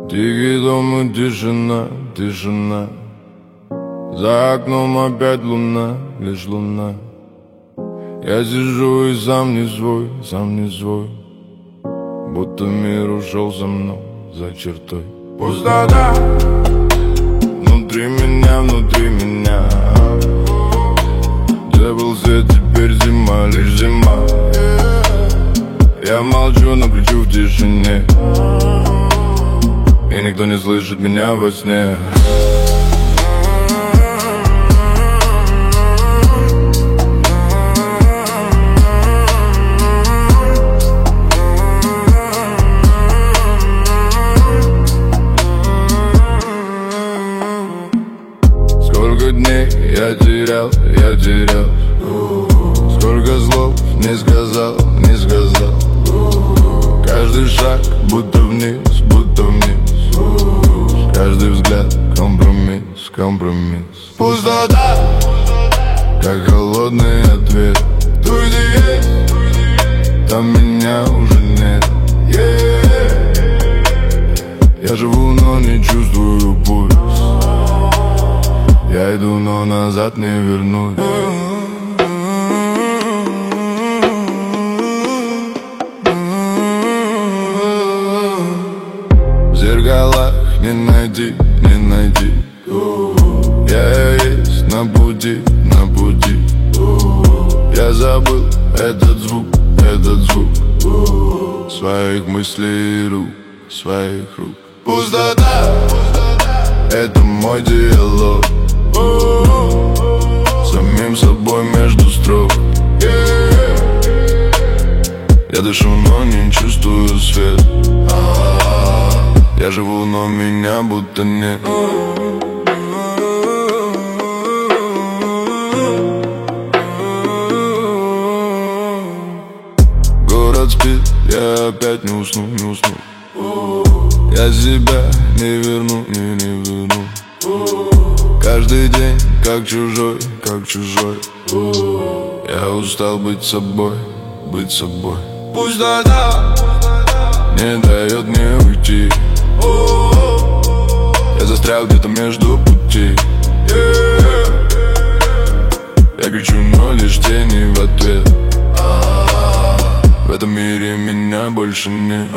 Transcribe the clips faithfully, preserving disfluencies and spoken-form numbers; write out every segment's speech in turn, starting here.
Тихий дом и тишина, тишина. За окном опять луна, лишь луна. Я сижу и сам не свой, сам не свой. Будто мир ушел за мной, за чертой. Пустота внутри меня, внутри меня. Где был свет, теперь зима, лишь зима. Я молчу, но кричу в тишине, и никто не слышит меня во сне. Сколько дней я терял, я терял. Сколько слов не сказал, не сказал. Каждый шаг будто вниз, будто вниз. Каждый взгляд компромисс, компромисс. Пустота, как холодный ответ. Тут где есть, там меня уже нет. Yeah. Я живу, но не чувствую пульс. Я иду, но назад не вернусь. В зеркалах не найти, не найти. Я есть на пути, на пути. Я забыл этот звук, этот звук. Своих мыслей и рук, своих рук. Пустота, это мой диалог. Самим собой между строк. Я дышу, но не чувствую свет. Я живу, но меня будто нет. Город спит, я опять не усну, не усну. Я себя не верну, не, не верну. Каждый день как чужой, как чужой. Я устал быть собой, быть собой. Пустота не дает мне уйти. Я застрял где-то между пути. Я кричу, но лишь тени в ответ. В этом мире меня больше нет.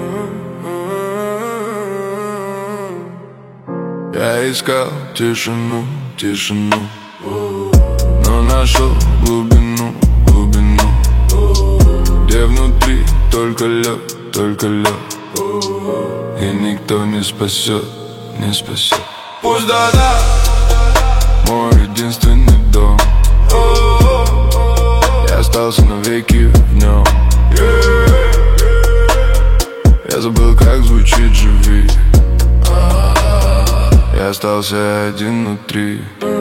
Я искал тишину, тишину, но нашел глубину, глубину, где внутри только лед, только лед. И никто не спасет, не спасет. Пустота, мой единственный дом. Я остался навеки в нем. Я забыл, как звучит «живи». Я остался один внутри.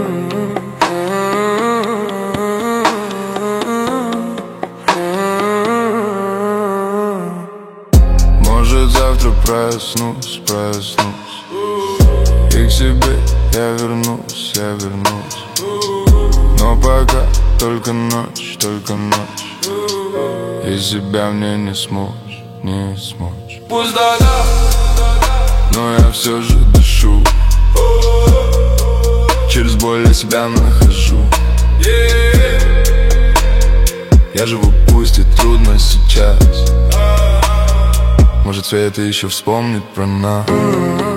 Может, завтра проснусь, проснусь, и к себе я вернусь, я вернусь. Но пока только ночь, только ночь. И себя мне не смочь, не смочь. Пустота, но я все же дышу. Через боль я себя нахожу. Я живу, пусть и трудно сейчас. Может, свет еще вспомнит про нас.